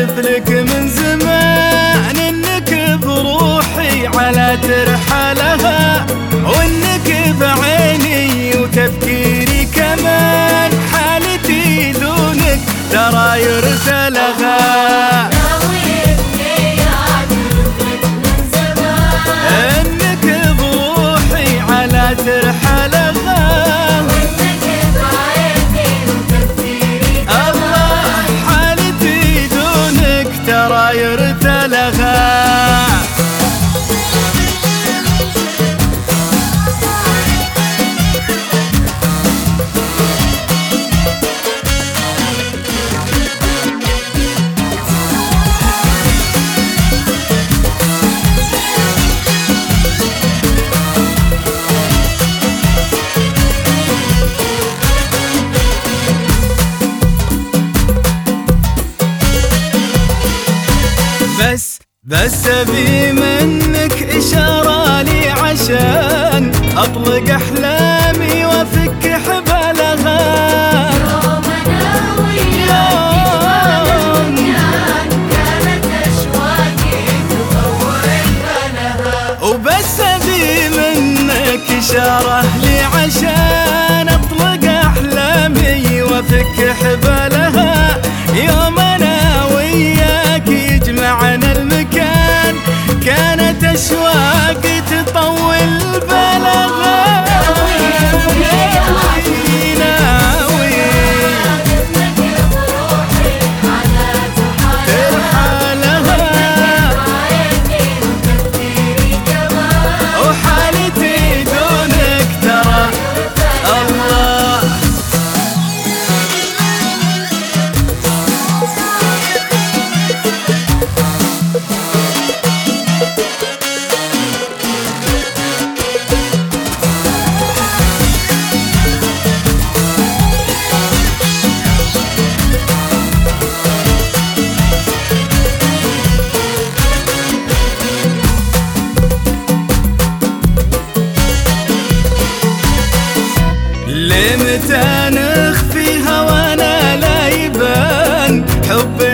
احلف لك من زمان انك بروحي على ترحلها، وانك بعيني وتفكيري كمان، حالتي دونك ترى يرثلها. انك بروحي على ترحلها، وانك بعيني وتفكيري الله، حالتي دونك ترى يرثلها. بس ابي منك اشاره لي عشان اطلق احلامي وافك حبالها. يوم انا وياك كانت اشواقي تطور بلها، وبس ابي منك اشاره لي عشان اطلق احلامي وافك حبالها. يوم انا وياك يجمعنا المكان، كانت أشواقي تطول بلغها. وحالتي دونك ترى الله. لمتى نخفي هوانا لا يبان، حب